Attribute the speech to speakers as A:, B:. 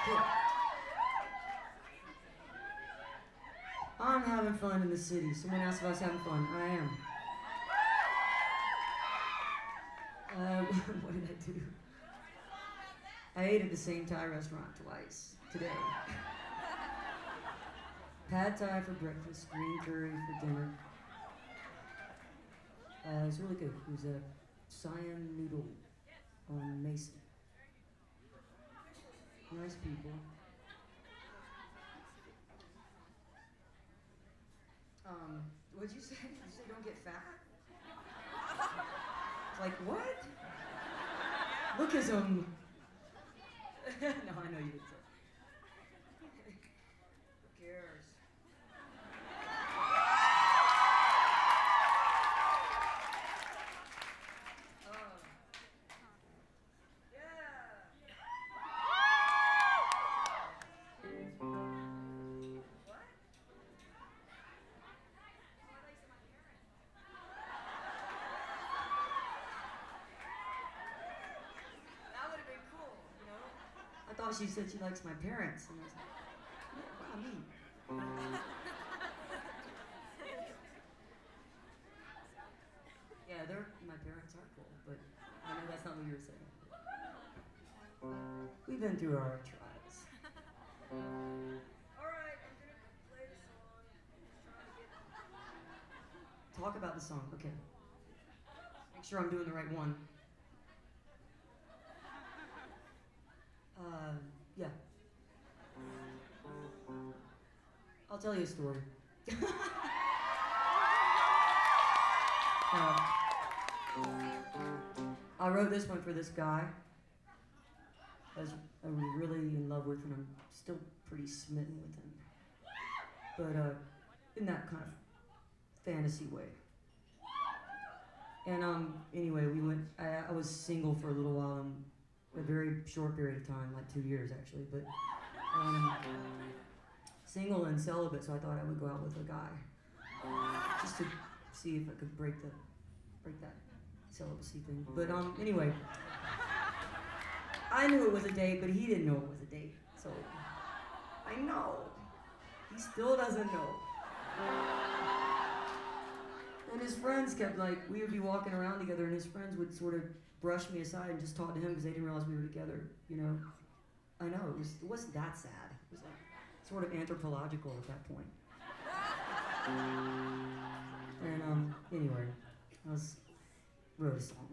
A: Cool. I'm having fun in the city. Someone asked if I was having fun. I am. What did I do? I ate at the same Thai restaurant twice today. Pad Thai for breakfast, green curry for dinner. It was really good. It was a Siam noodle on Mason. Nice people. What'd you say? Did you say don't get fat? Like what? Lookism. No, I know you didn't say. Who cares? I thought she said she likes my parents, and I was like, wow, me. Yeah, my parents are cool, but I know that's not what you were saying. We've been through our trials. Alright, I'm gonna play the song. Talk about the song, okay. Make sure I'm doing the right one. Yeah. I'll tell you a story. I wrote this one for this guy I was really in love with, and I'm still pretty smitten with him. But in that kind of fantasy way. And anyway, I was single for a little while, a very short period of time, like 2 years actually, but single and celibate, so I thought I would go out with a guy, just to see if I could break that celibacy thing. But anyway, I knew it was a date, but he didn't know it was a date, so I know. He still doesn't know. And his friends kept we would be walking around together, and his friends would sort of brush me aside and just talk to him because they didn't realize we were together, you know? I know, it wasn't that sad. It was sort of anthropological at that point. And anyway, I wrote a song.